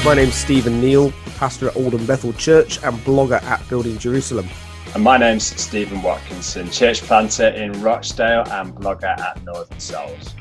My name's Stephen Neal, pastor at Alden Bethel Church and blogger at Building Jerusalem. And my name's Stephen Watkinson, church planter in Rochdale and blogger at Northern Souls.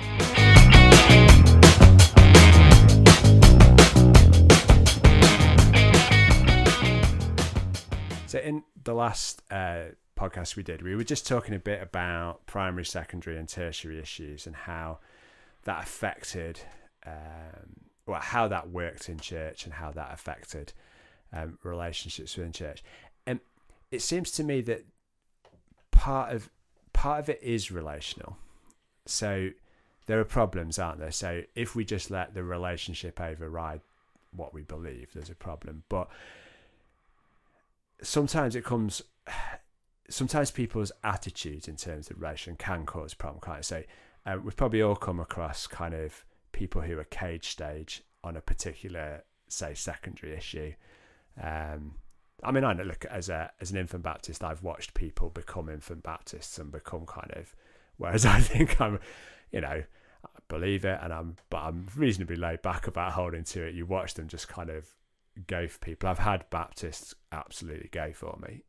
So in the last podcast we did, we were just talking a bit about primary, secondary and tertiary issues and how that affected how that worked in church and how that affected relationships within church. And it seems to me that part of it is relational. So there are problems, aren't there? So if we just let the relationship override what we believe, there's a problem. But sometimes people's attitudes in terms of relation can cause problem, can't it? So we've probably all come across kind of people who are cage stage on a particular, say, secondary issue. I mean, I know, look, as an infant Baptist, I've watched people become infant Baptists and become kind of, whereas I think I believe it, but I'm reasonably laid back about holding to it. You watch them just kind of go for people. I've had Baptists absolutely go for me.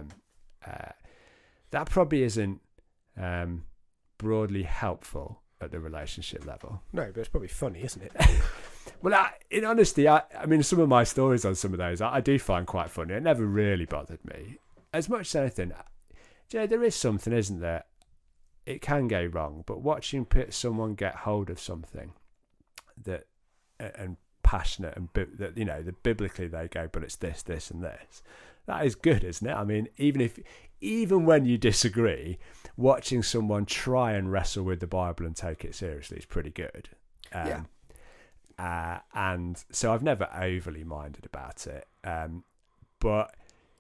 That probably isn't broadly helpful at the relationship level. No, but it's probably funny, isn't it? Well, in honesty, I mean, some of my stories on some of those I do find quite funny. It never really bothered me. As much as anything, there is something, isn't there? It can go wrong, but watching someone get hold of something that and passionate and that, that biblically they go, but it's this, this, and this. That is good, isn't it? I mean, even when you disagree, watching someone try and wrestle with the Bible and take it seriously is pretty good. And so I've never overly minded about it. But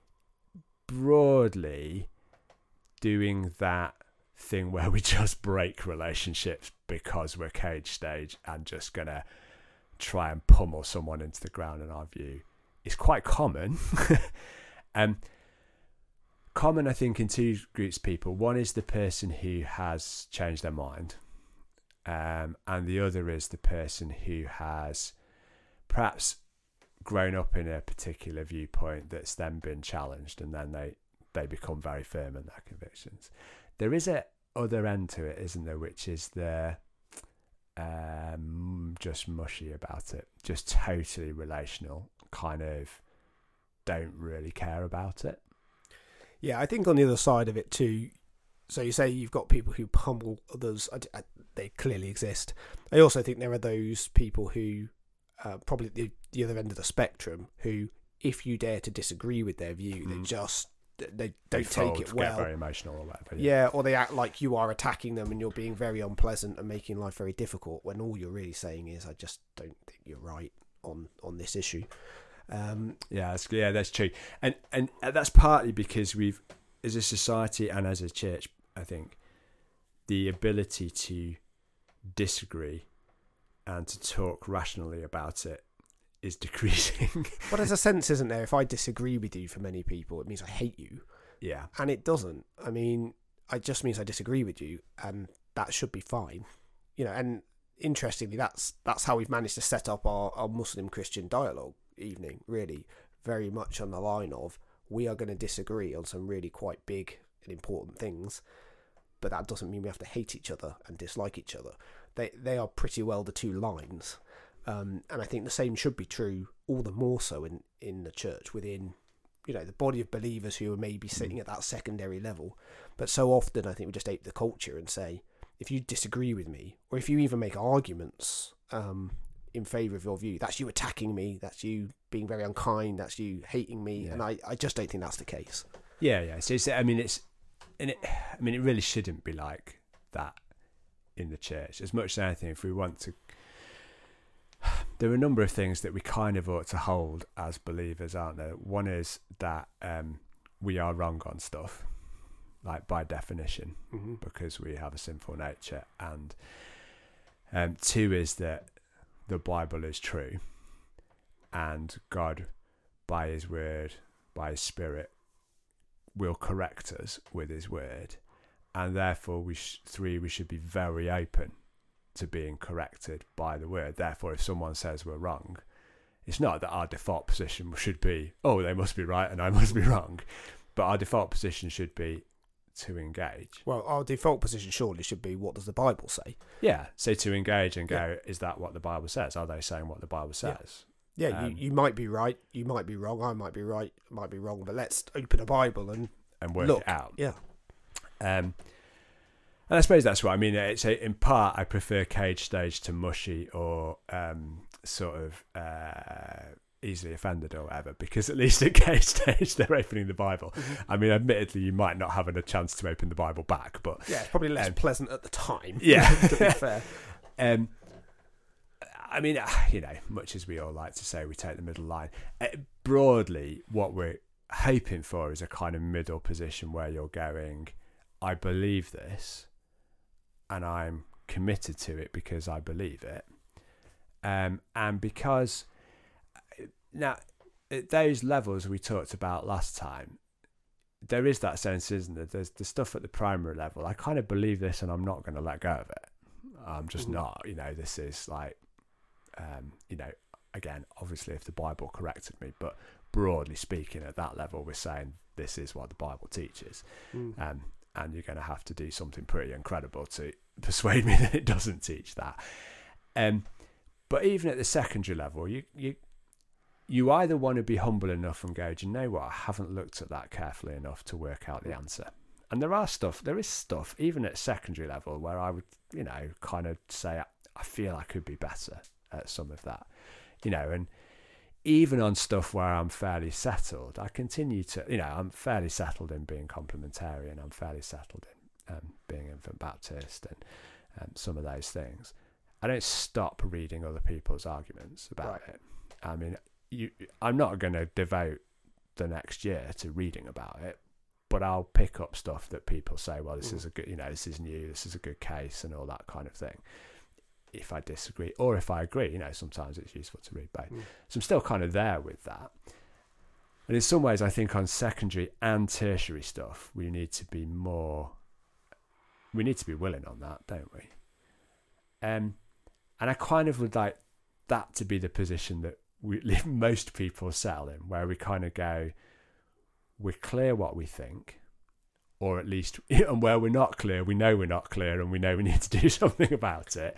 broadly, doing that thing where we just break relationships because we're cage stage and just going to try and pummel someone into the ground, in our view, is quite common. Common, I think, in two groups of people. One is the person who has changed their mind, and the other is the person who has perhaps grown up in a particular viewpoint that's then been challenged, and then they become very firm in their convictions. There is a other end to it, isn't there, which is the just mushy about it, just totally relational, kind of don't really care about it. Yeah, I think on the other side of it too, so you say you've got people who pummel others, they clearly exist. I also think there are those people who, probably at the other end of the spectrum, who, if you dare to disagree with their view, they don't take it well. Get very emotional or whatever. Yeah, or they act like you are attacking them and you're being very unpleasant and making life very difficult, when all you're really saying is, I just don't think you're right on this issue. That's true, and that's partly because we've, as a society and as a church, I think the ability to disagree and to talk rationally about it is decreasing. Well, there's a sense, isn't there? If I disagree with you, for many people, it means I hate you. Yeah, and it doesn't. I mean, it just means I disagree with you, and that should be fine. And interestingly, that's how we've managed to set up our Muslim Christian dialogue evening, really very much on the line of, we are going to disagree on some really quite big and important things, but that doesn't mean we have to hate each other and dislike each other. They are pretty well the two lines, and I think the same should be true, all the more so in the church, within the body of believers who are maybe sitting at that secondary level. But so often I think we just ape the culture and say, if you disagree with me, or if you even make arguments in favour of your view, that's you attacking me, that's you being very unkind, that's you hating me. And I just don't think that's the case. So it really shouldn't be like that in the church. As much as anything, if we want to, there are a number of things that we kind of ought to hold as believers, aren't there? One is that we are wrong on stuff, like by definition, because we have a sinful nature, and two is that the Bible is true, and God, by his word, by his Spirit, will correct us with his word, and therefore we should be very open to being corrected by the word. Therefore, if someone says we're wrong, it's not that our default position should be, oh, they must be right and I must be wrong, but our default position should be to engage. Well, our default position surely should be, what does the Bible say? Yeah, so to engage and go, is that what the Bible says? Are they saying what the Bible says? Yeah, you might be right, you might be wrong, I might be right, I might be wrong, but let's open a Bible and work look. It out. Yeah. And I suppose that's what I mean. It's in part, I prefer Cage Stage to Mushy or sort of easily offended or whatever, because at least at Cage Stage they're opening the Bible. I mean, admittedly, you might not have a chance to open the Bible back, but yeah, it's probably less pleasant at the time. Yeah, to be fair. I mean, much as we all like to say, we take the middle line. Broadly, what we're hoping for is a kind of middle position where you're going, I believe this, and I'm committed to it because I believe it, and because now at those levels we talked about last time, there is that sense, isn't there? There's the stuff at the primary level. I kind of believe this, and I'm not going to let go of it. I'm just not. This is like, again, obviously, if the Bible corrected me, but broadly speaking, at that level, we're saying this is what the Bible teaches. And you're going to have to do something pretty incredible to persuade me that it doesn't teach that. But even at the secondary level, you either want to be humble enough and go, do you know what, I haven't looked at that carefully enough to work out the answer. And there is stuff, even at secondary level, where I would, kind of say, I feel I could be better at some of that, and even on stuff where I'm fairly settled, I continue to, I'm fairly settled in being complementarian. I'm fairly settled in being infant Baptist and some of those things. I don't stop reading other people's arguments about it. I mean, I'm not going to devote the next year to reading about it, but I'll pick up stuff that people say, well, this is a good, this is new, this is a good case and all that kind of thing. If I disagree or if I agree, sometimes it's useful to read both. So I'm still kind of there with that. And in some ways, I think on secondary and tertiary stuff, we need to be willing on that, don't we? And I kind of would like that to be the position that most people settle in, where we kind of go, we're clear what we think, or at least, and where we're not clear, we know we're not clear and we know we need to do something about it.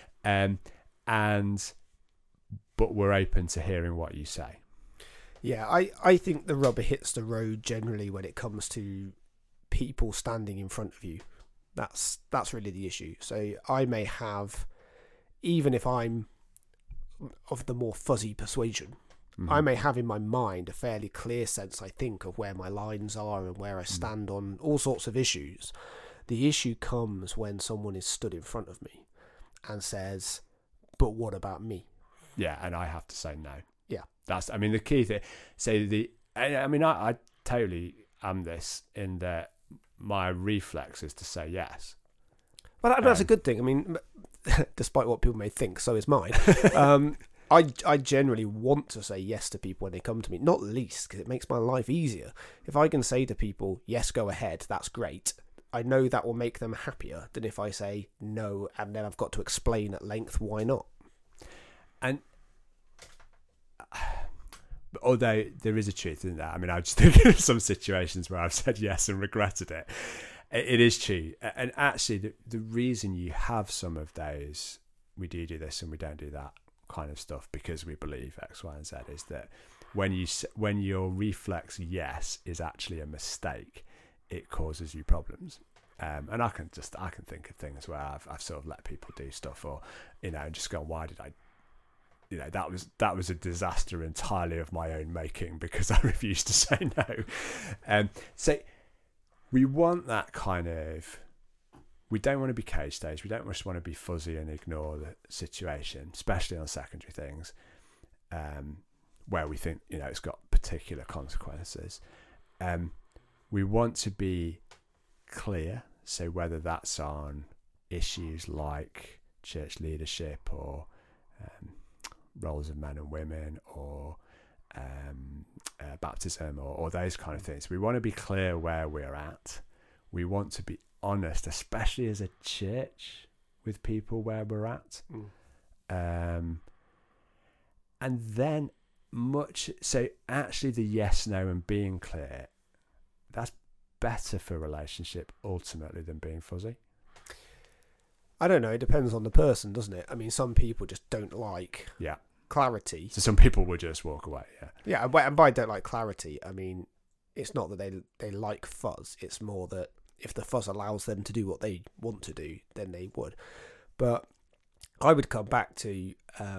But we're open to hearing what you say. Yeah, I think the rubber hits the road generally when it comes to people standing in front of you. That's really the issue. So I may have, even if I'm of the more fuzzy persuasion, I may have in my mind a fairly clear sense, I think, of where my lines are and where I stand on all sorts of issues. The issue comes when someone is stood in front of me and says, but what about me? Yeah, and I have to say no. Yeah. That's, the key thing. So I totally am this in that my reflex is to say yes. Well, that's a good thing. I mean, despite what people may think, so is mine. I generally want to say yes to people when they come to me, not least because it makes my life easier. If I can say to people, yes, go ahead, that's great, I know that will make them happier than if I say no and then I've got to explain at length why not. And although there is a truth in that, I just think of some situations where I've said yes and regretted it. It is true. And actually, the reason you have some of those, we do this and we don't do that kind of stuff because we believe X, Y, and Z, is that when your reflex yes is actually a mistake, it causes you problems. And I can think of things where I've sort of let people do stuff, or and just gone, why did I? That was a disaster entirely of my own making because I refused to say no. So we want that kind of. We don't want to be cage stage. We don't just want to be fuzzy and ignore the situation, especially on secondary things, where we think it's got particular consequences. We want to be clear. So whether that's on issues like church leadership or roles of men and women or baptism or those kind of things, we want to be clear where we're at. We want to be honest, especially as a church, with people where we're at. And then so actually the yes, no and being clear, that's better for a relationship ultimately than being fuzzy. I don't know. It depends on the person, doesn't it? I mean, some people just don't like clarity. So some people would just walk away. Yeah, and by don't like clarity, I mean, it's not that they like fuzz. It's more that if the fuzz allows them to do what they want to do, then they would. But I would come back to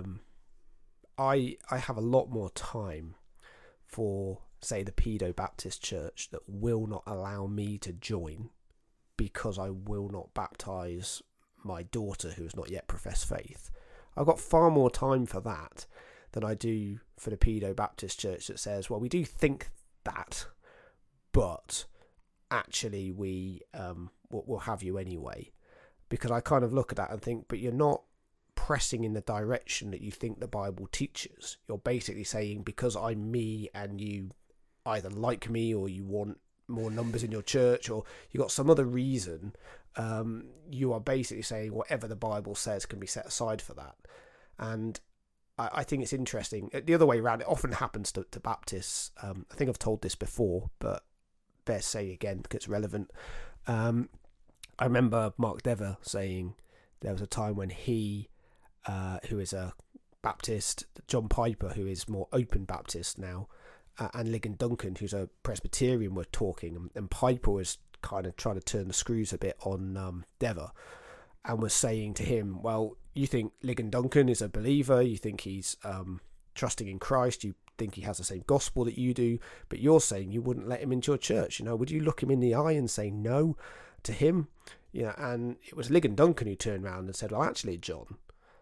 I have a lot more time for, say, the Pedo Baptist Church that will not allow me to join because I will not baptise my daughter who has not yet professed faith. I've got far more time for that than I do for the Pedo Baptist Church that says, well, we do think that, but actually we'll have you anyway. Because I kind of look at that and think, but you're not pressing in the direction that you think the Bible teaches. You're basically saying, because I'm me and you either like me or you want more numbers in your church or you got some other reason, you are basically saying whatever the Bible says can be set aside for that. And I think it's interesting. The other way around, it often happens to Baptists. I think I've told this before, but better say again because it's relevant. I remember Mark Dever saying there was a time when he, who is a Baptist, John Piper, who is more open Baptist now, and Ligon Duncan, who's a Presbyterian, were talking, and Piper was kind of trying to turn the screws a bit on Dever, and was saying to him, well, you think Ligon Duncan is a believer, you think he's trusting in Christ, you think he has the same gospel that you do, but you're saying you wouldn't let him into your church. Would you look him in the eye and say no to him? And it was Ligon Duncan who turned around and said, well, actually, John,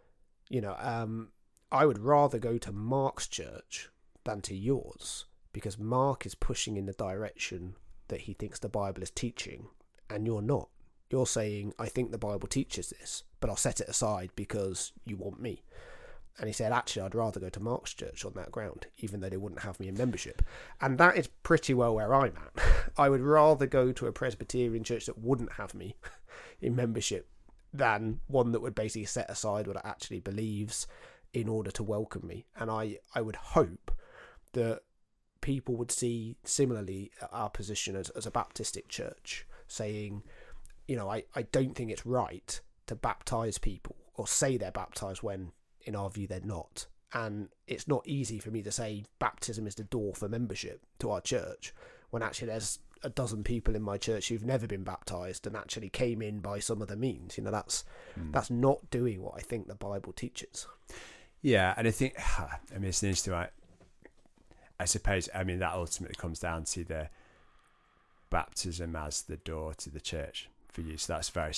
I would rather go to Mark's church than to yours, because Mark is pushing in the direction that he thinks the Bible is teaching, and you're not. You're saying, I think the Bible teaches this, but I'll set it aside because you want me. And he said, actually, I'd rather go to Mark's church on that ground, even though they wouldn't have me in membership. And that is pretty well where I'm at. I would rather go to a Presbyterian church that wouldn't have me in membership than one that would basically set aside what it actually believes in order to welcome me. And I would hope that people would see similarly our position as a Baptistic church, saying, I don't think it's right to baptise people or say they're baptised when, in our view, they're not. And it's not easy for me to say baptism is the door for membership to our church, when actually there's a dozen people in my church who've never been baptised and actually came in by some other means. That's not doing what I think the Bible teaches. Yeah, and I think, it's interesting, right? I suppose, that ultimately comes down to the baptism as the door to the church for you. So that's very,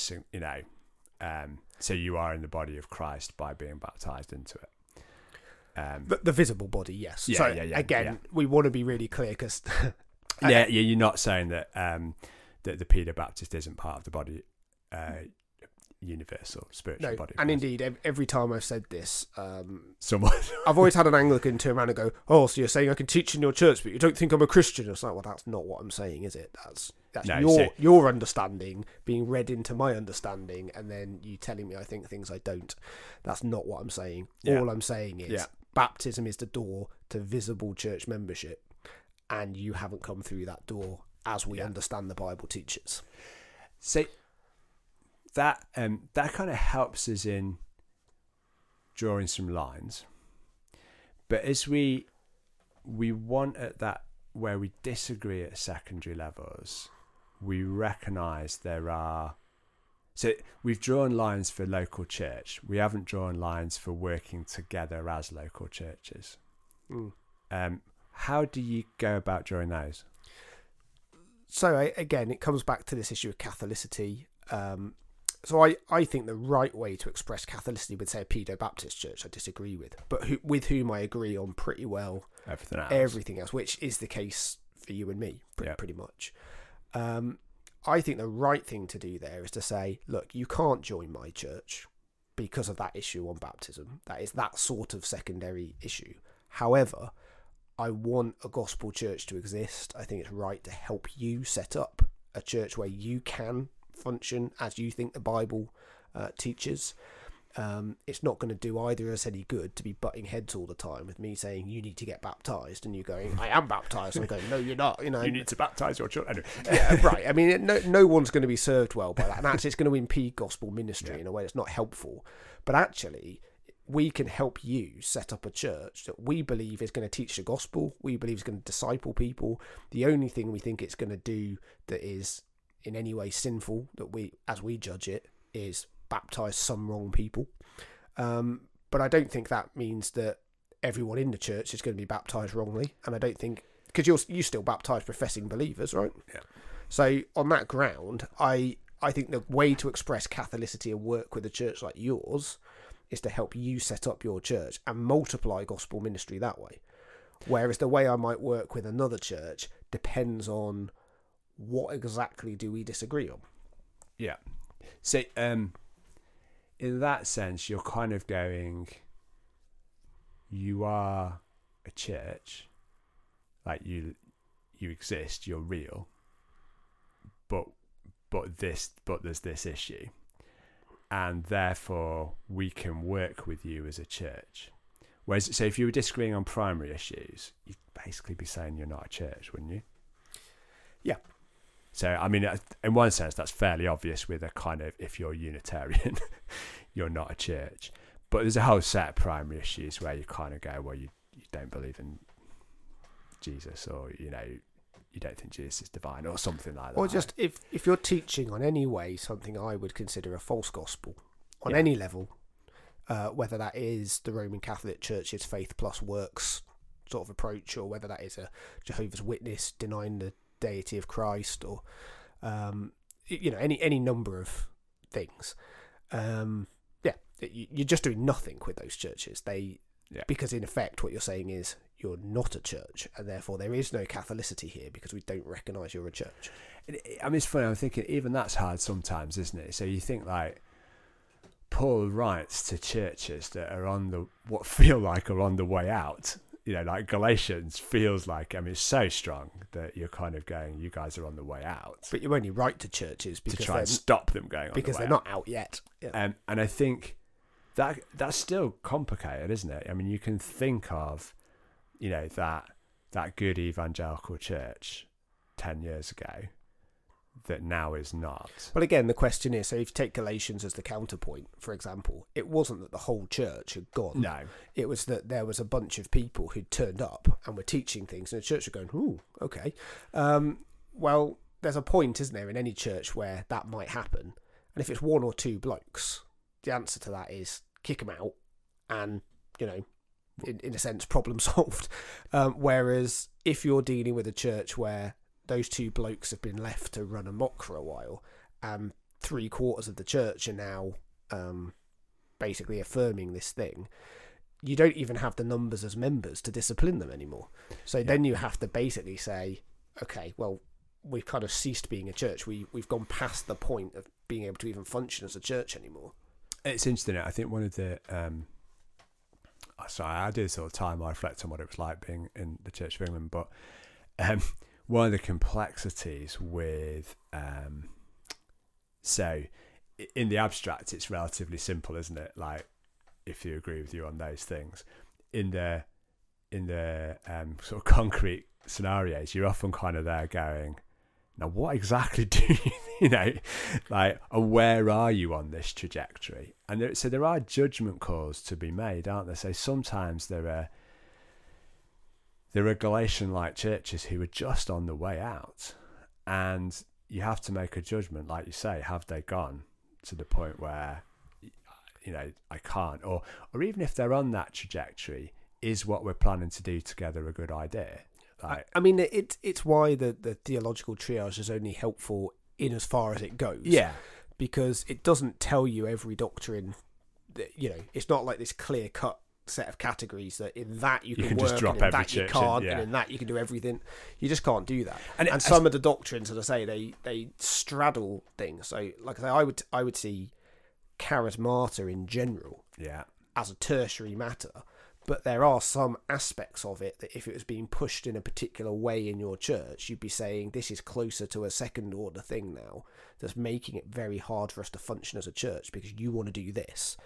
so you are in the body of Christ by being baptised into it. The visible body, yes. Yeah, so yeah. Again, we want to be really clear because... you're not saying that that the Pedo Baptist isn't part of the body, universal spiritual body. And indeed, every time I've said this, someone I've always had an Anglican turn around and go, "Oh, so you're saying I can teach in your church, but you don't think I'm a Christian?" It's like, well, that's not what I'm saying, is it? That's your understanding being read into my understanding, and then you telling me I think things I don't. That's not what I'm saying. Yeah. All I'm saying is baptism is the door to visible church membership, and you haven't come through that door as we understand the Bible teaches. So that kind of helps us in drawing some lines. But as we want at that where we disagree at secondary levels, we recognise there are... So we've drawn lines for local church. We haven't drawn lines for working together as local churches. How do you go about drawing those? So again, it comes back to this issue of Catholicity. So I think the right way to express Catholicity would say a Pedo Baptist church. I disagree with, but with whom I agree on pretty well everything else, which is the case for you and me, pretty much. I think the right thing to do there is to say, look, you can't join my church because of that issue on baptism. That is that sort of secondary issue. However, I want a gospel church to exist. I think it's right to help you set up a church where you can function as you think the Bible teaches. it's not going to do either of us any good to be butting heads all the time with me saying you need to get baptized and you going I am baptized and I'm going no you're not, you know, you need to baptize your children. Yeah, right. I mean, no one's going to be served well by that, and actually it's going to impede gospel ministry in a way that's not helpful. But actually we can help you set up a church that we believe is going to teach the gospel, we believe is going to disciple people. The only thing we think it's going to do that is in any way sinful, that we, as we judge it, is baptize some wrong people. But I don't think that means that everyone in the church is going to be baptized wrongly, and I don't think, because you still baptize professing believers, right? Yeah. So on that ground, I think the way to express Catholicity and work with a church like yours is to help you set up your church and multiply gospel ministry that way. Whereas the way I might work with another church depends on what exactly do we disagree on. Yeah. So in that sense, you're kind of going, you are a church, like you exist, you're real, but there's this issue, and therefore we can work with you as a church. Whereas, so if you were disagreeing on primary issues, you'd basically be saying you're not a church, wouldn't you? Yeah. So, I mean, in one sense, that's fairly obvious with a kind of, if you're Unitarian, you're not a church. But there's a whole set of primary issues where you kind of go, well, you don't believe in Jesus, or, you know, you don't think Jesus is divine, or something like that. Or just if you're teaching on any way something I would consider a false gospel on any level, whether that is the Roman Catholic Church's faith plus works sort of approach, or whether that is a Jehovah's Witness denying the deity of Christ, or you know, any number of things, you're just doing nothing with those churches. Because in effect what you're saying is you're not a church, and therefore there is no Catholicity here because we don't recognise you're a church. I mean, it's funny, I'm thinking even that's hard sometimes, isn't it? So you think, like, Paul writes to churches that are what feel like are on the way out. You know, like Galatians feels like, I mean, it's so strong that you're kind of going, you guys are on the way out. But you only write to churches because to try and stop them going on because the way they're out. not out yet. Yeah. And I think that's still complicated, isn't it? I mean, you can think of, you know, that good evangelical church 10 years ago that now is not. Well, again, the question is, so if you take Galatians as the counterpoint, for example, it wasn't that the whole church had gone. No. It was that there was a bunch of people who'd turned up and were teaching things, and the church were going, ooh, okay. Well, there's a point, isn't there, in any church where that might happen. And if it's one or two blokes, the answer to that is kick them out and, you know, in a sense, problem solved. Whereas if you're dealing with a church where those two blokes have been left to run amok for a while, and 3/4 of the church are now basically affirming this thing, you don't even have the numbers as members to discipline them anymore. So then you have to basically say, okay, well, we've kind of ceased being a church. We've gone past the point of being able to even function as a church anymore. It's interesting. I think one of the I do this all the time. I reflect on what it was like being in the Church of England, but one of the complexities with so in the abstract, it's relatively simple, isn't it? Like, if you agree with you on those things, in the sort of concrete scenarios, you're often kind of there going, now what exactly do you know, like, where are you on this trajectory? And so there are judgment calls to be made, aren't there? So sometimes there are Galatian-like churches who are just on the way out, and you have to make a judgment, like you say, have they gone to the point where, you know, I can't, or even if they're on that trajectory, is what we're planning to do together a good idea? Like, I mean, it's why the theological triage is only helpful in as far as it goes. Yeah. Because it doesn't tell you every doctrine. You know, it's not like this clear-cut set of categories that in that you can work, just drop and in every that you church can't, in, yeah. and in that you can do everything. You just can't do that. And some of the doctrines, as I say, they straddle things. So, like I say, I would see charismata in general as a tertiary matter. But there are some aspects of it that if it was being pushed in a particular way in your church, you'd be saying this is closer to a second order thing now, that's making it very hard for us to function as a church because you want to do this.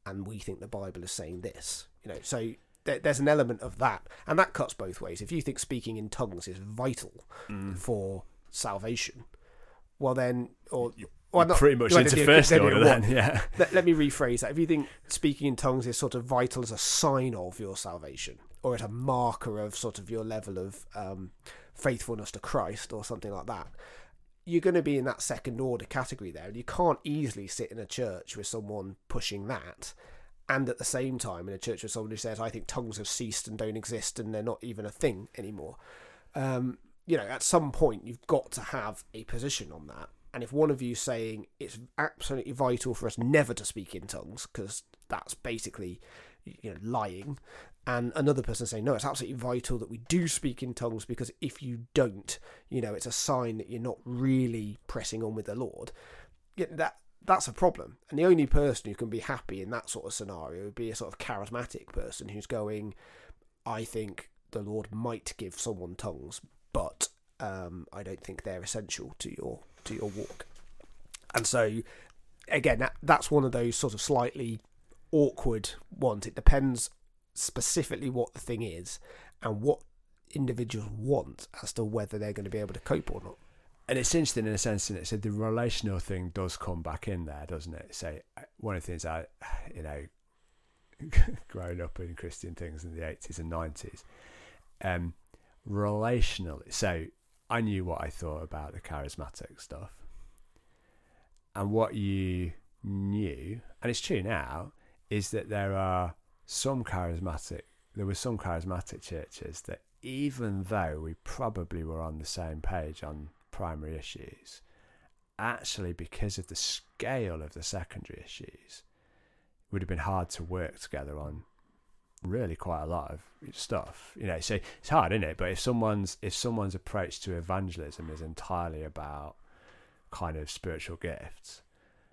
and we think the Bible is saying this. So there's an element of that, and that cuts both ways. If you think speaking in tongues is vital for salvation, well then, pretty much into first order then, yeah. Let me rephrase that. If you think speaking in tongues is sort of vital as a sign of your salvation, or as a marker of sort of your level of faithfulness to Christ or something like that, you're going to be in that second order category there, and you can't easily sit in a church with someone pushing that, and at the same time in a church with someone who says, I think tongues have ceased and don't exist and they're not even a thing anymore. At some point you've got to have a position on that. And if one of you saying it's absolutely vital for us never to speak in tongues, because that's basically lying, and another person saying no, it's absolutely vital that we do speak in tongues, because if you don't, it's a sign that you're not really pressing on with the Lord, that's a problem. And the only person who can be happy in that sort of scenario would be a sort of charismatic person who's going, I think the Lord might give someone tongues, but I don't think they're essential to your walk. And so again, that's one of those sort of slightly awkward ones. It depends specifically what the thing is and what individuals want as to whether they're going to be able to cope or not. And it's interesting in a sense, and it said the relational thing does come back in there, doesn't it? So one of the things I, growing up in Christian things in the 80s and 90s, relationally, so I knew what I thought about the charismatic stuff, and what you knew, and it's true now, is that there were some charismatic churches that, even though we probably were on the same page on primary issues, actually because of the scale of the secondary issues, it would have been hard to work together on really quite a lot of stuff. So it's hard, isn't it? But if someone's approach to evangelism is entirely about kind of spiritual gifts,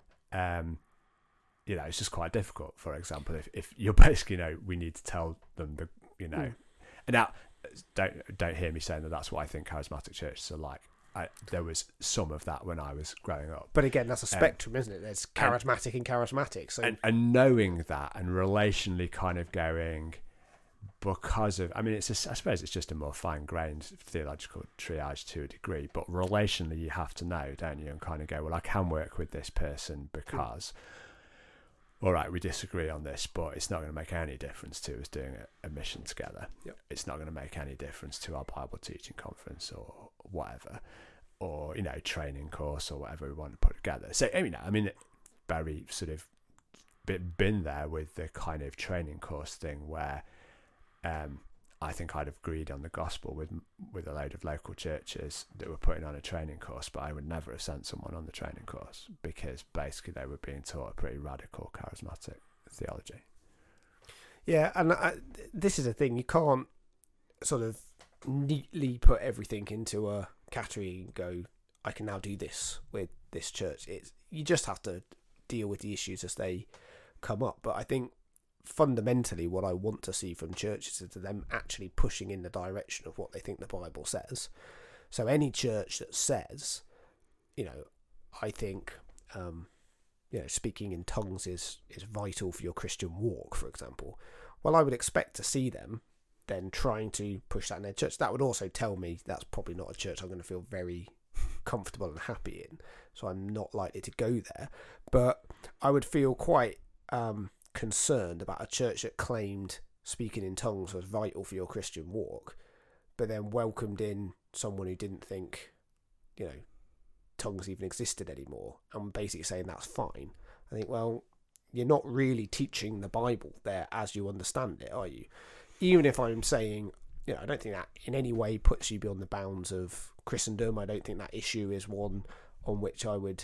it's just quite difficult. For example, if you're basically, we need to tell them and now don't hear me saying that that's what I think charismatic churches are like. There was some of that when I was growing up. But again, that's a spectrum, isn't it? There's charismatic and charismatic. So and knowing that and relationally kind of going, because of, I suppose it's just a more fine-grained theological triage to a degree, but relationally you have to know, don't you? And kind of go, well, I can work with this person because, all right, we disagree on this, but it's not going to make any difference to us doing a mission together. Yep. It's not going to make any difference to our Bible teaching conference or whatever, or training course or whatever we want to put together. So very sort of been there with the kind of training course thing where I think I'd have agreed on the gospel with a load of local churches that were putting on a training course, but I would never have sent someone on the training course because basically they were being taught a pretty radical charismatic theology. Yeah, and this is a thing, you can't sort of neatly put everything into a category and go, I can now do this with this church. You just have to deal with the issues as they come up. But I think fundamentally what I want to see from churches is them actually pushing in the direction of what they think the Bible says. So any church that says, I think speaking in tongues is vital for your Christian walk, for example, well, I would expect to see them then trying to push that in their church. That would also tell me that's probably not a church I'm going to feel very comfortable and happy in, so I'm not likely to go there. But I would feel quite concerned about a church that claimed speaking in tongues was vital for your Christian walk, but then welcomed in someone who didn't think tongues even existed anymore, and basically saying that's fine. I think, well, you're not really teaching the Bible there as you understand it, are you? Even if I'm saying, I don't think that in any way puts you beyond the bounds of Christendom. I don't think that issue is one on which I would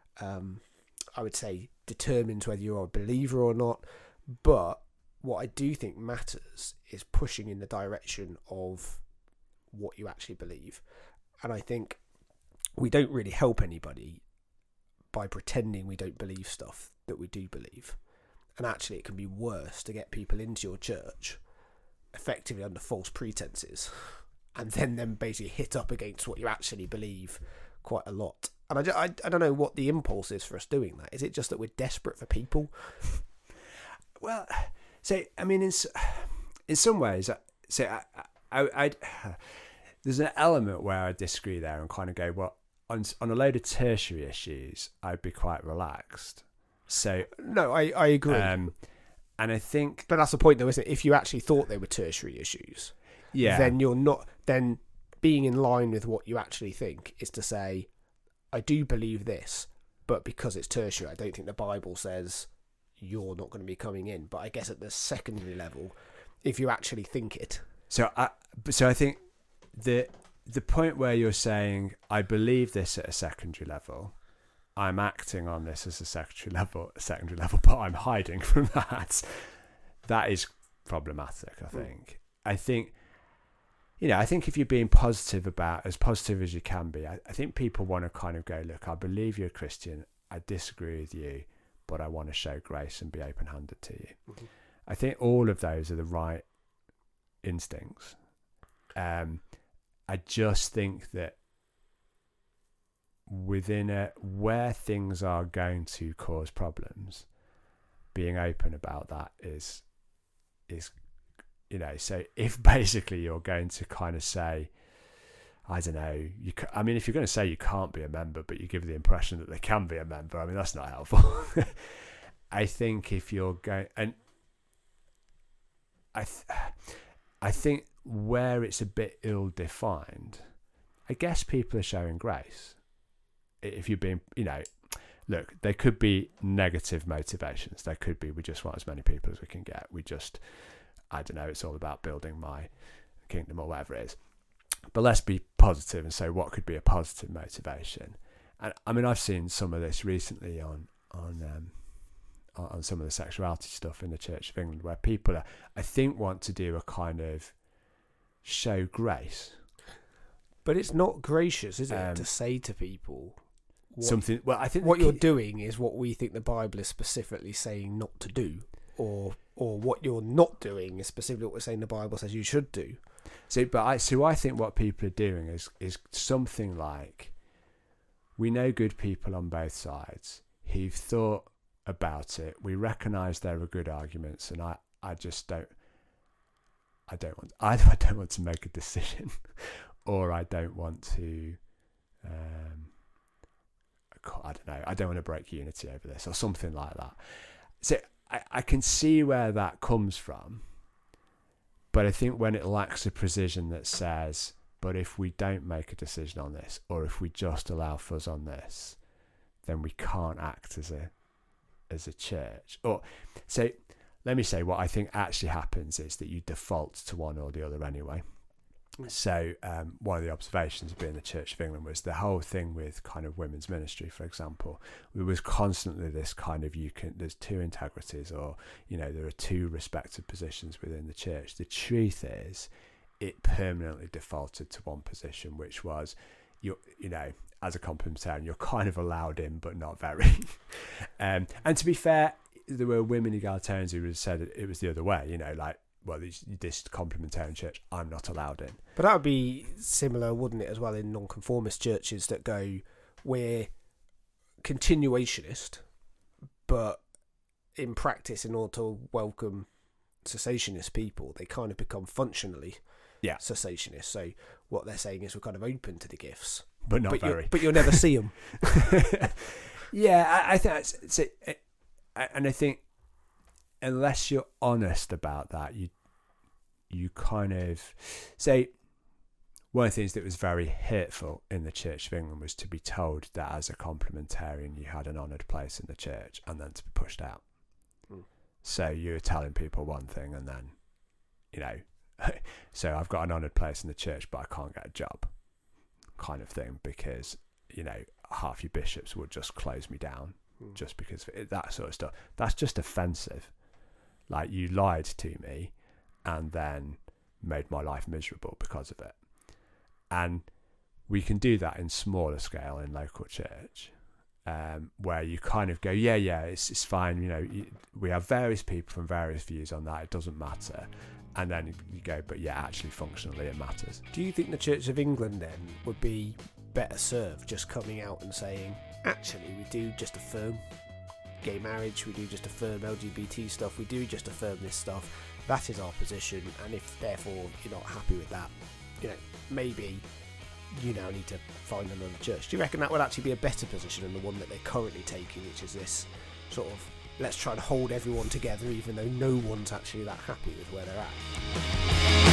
say determines whether you're a believer or not. But what I do think matters is pushing in the direction of what you actually believe. And I think we don't really help anybody by pretending we don't believe stuff that we do believe. And actually it can be worse to get people into your church effectively under false pretenses and then basically hit up against what you actually believe quite a lot. And I don't know what the impulse is for us doing that. Is it just that we're desperate for people? Well, so I mean, in some ways, so I there's an element where I disagree there and kind of go, well, on a load of tertiary issues, I'd be quite relaxed. So no, I agree. And I think, but that's the point, though, isn't it? If you actually thought they were tertiary issues, then you're not. Then being in line with what you actually think is to say, I do believe this, but because it's tertiary, I don't think the Bible says you're not going to be coming in. But I guess at the secondary level, if you actually think it, so I think the point where you're saying I believe this at a secondary level, I'm acting on this as a secondary level, but I'm hiding from that. That is problematic. I think, I think if you're being as positive as you can be, I think people want to kind of go, look, I believe you're a Christian. I disagree with you, but I want to show grace and be open-handed to you. Mm-hmm. I think all of those are the right instincts. I just think that within where things are going to cause problems, being open about that is so if basically you're going to kind of say, I don't know, if you're going to say you can't be a member, but you give the impression that they can be a member, I mean, that's not helpful. I think if you're going, and I think where it's a bit ill-defined, I guess people are showing grace. If you're being, look, there could be negative motivations. There could be, we just want as many people as we can get. We just, I don't know, it's all about building my kingdom or whatever it is. But let's be positive and say what could be a positive motivation. And I mean, I've seen some of this recently on some of the sexuality stuff in the Church of England, where people I think want to do a kind of show grace. But it's not gracious, is it, to say to people something? Well, I think what you're doing is what we think the Bible is specifically saying not to do, or what you're not doing is specifically what we're saying the Bible says you should do. So I think what people are doing is something like, we know good people on both sides who've thought about it. We recognise there are good arguments, and I don't want to make a decision, or I don't want to. I don't know. I don't want to break unity over this, or something like that. So I can see where that comes from, but I think when it lacks a precision that says, but if we don't make a decision on this, or if we just allow fuzz on this, then we can't act as a church. Or so let me say what I think actually happens is that you default to one or the other anyway. So one of the observations of being the Church of England was the whole thing with kind of women's ministry, for example. There was constantly this kind of, there's two integrities, or there are two respective positions within the church. The truth is, it permanently defaulted to one position, which was as a complementarian, you're kind of allowed in, but not very. And to be fair, there were women egalitarians who would have said it was the other way, well, this complementarian church, I'm not allowed in. But that would be similar, wouldn't it, as well, in nonconformist churches that go, we're continuationist, but in practice, in order to welcome cessationist people, they kind of become functionally cessationist. So what they're saying is we're kind of open to the gifts, but not very. But you'll never see them. Yeah, I think that's it. And I think unless you're honest about that, you kind of say, one of the things that was very hurtful in the Church of England was to be told that as a complementarian you had an honoured place in the church, and then to be pushed out. So you're telling people one thing, and then so I've got an honoured place in the church, but I can't get a job, kind of thing, because half your bishops would just close me down just because of it, that sort of stuff. That's just offensive. Like, you lied to me and then made my life miserable because of it. And we can do that in smaller scale in local church, where you kind of go, it's fine. We have various people from various views on that. It doesn't matter. And then you go, but actually functionally it matters. Do you think the Church of England then would be better served just coming out and saying, actually, we do just affirm gay marriage, we do just affirm LGBT stuff, we do just affirm this stuff. That is our position, and if therefore you're not happy with that, you know, maybe you now need to find another church. Do you reckon that would actually be a better position than the one that they're currently taking, which is this sort of, let's try and hold everyone together even though no one's actually that happy with where they're at?